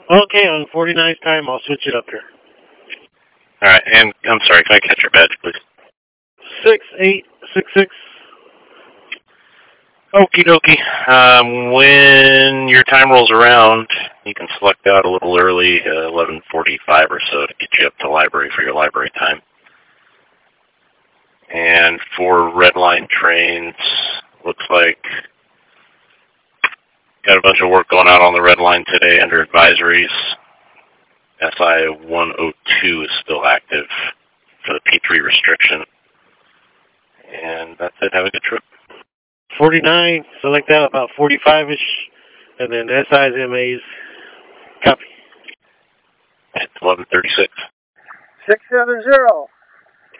Okay, on 49's time, I'll switch it up here. All right, and I'm sorry, can I catch your badge, please? 6866. Okie dokie. When your time rolls around, you can select out a little early, 11:45 or so, to get you up to the library for your library time. And for red line trains, looks like got a bunch of work going on the red line today under advisories. SI 102 is still active for the P3 restriction. And that's it. Have a good trip. 49, select out about 45-ish, and then SI's MA's. Copy. It's 11:36. 670.